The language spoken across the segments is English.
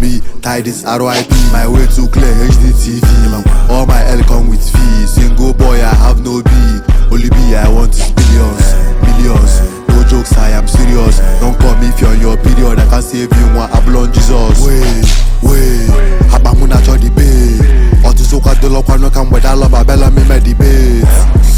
me, Tidings RIP. My way too clear, HDTV. All my L come with fees. Single boy, I have no B. Only B I want is billions, millions. No jokes, I am serious. Don't call me if you're on your period. I can save you one ablon Jesus. Wait, Habamuna cho debate. Otusoka dolo kwano kam wedala babela me debate.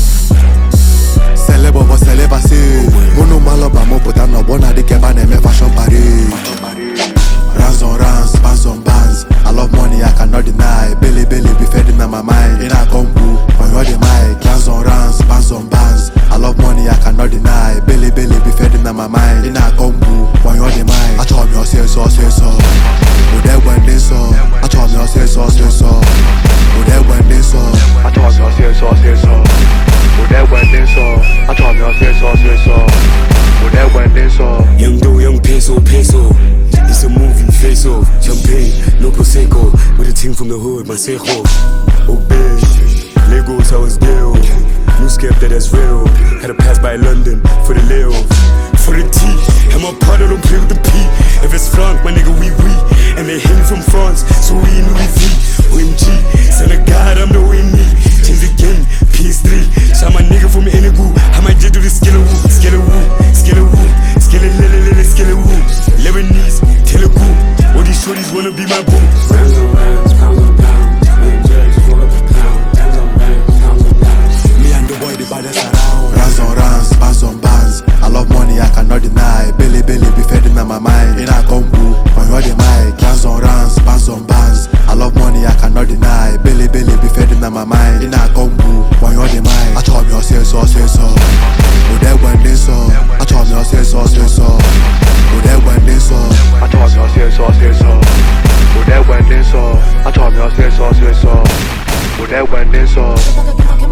Celebo for celeba say. Mono maloba mo but I'm not born at the keba me fashion parade. Rands on rands, bands on bands. I love money, I cannot deny. Belly be fed in my mind. In a combo, on your mic. Rands on rands, bands on bands. I love money, I cannot deny. Belly be fed in my mind. In a combo, on your mic. I told me say so. But that when they saw, I told me say so. But that when they saw, I told me say so. But that when they saw, I told me say so. But that when they saw, young dough, young peso. It's a movie, face off, champagne, no prosecco. With a team from the hood, Masejo. Obey, Legos, I was there. New skeptic, that's real. Had to pass by London for the Leo. For the T, and my partner don't play with the P. If it's Frank, my nigga, we. And they him from France, so we in Louis V. OMG, son of God, I'm the way me. Change the game, PS3. Shot my nigga from Enugu. I might just do the skelewu. Lebanese, Telugu. All these shorties wanna be my boo. Rounds on rounds, pounds on pounds. Main judge, 4 up a pound. Bands on bands, pounds on pounds. Me and the boy, the baddest around. Rands on rands, bands on bands. I love money, I cannot deny. Belly be fed in my mind. In a combo, on your mic. Rands on rands, bands on bands. I love money, I cannot deny. Belly be fed in my mind. In a combo, on your mic. I told me say so. But that when they saw, I told me say so. But that when they saw, I told me say so. But that when they saw, I told me say so. But that when they saw.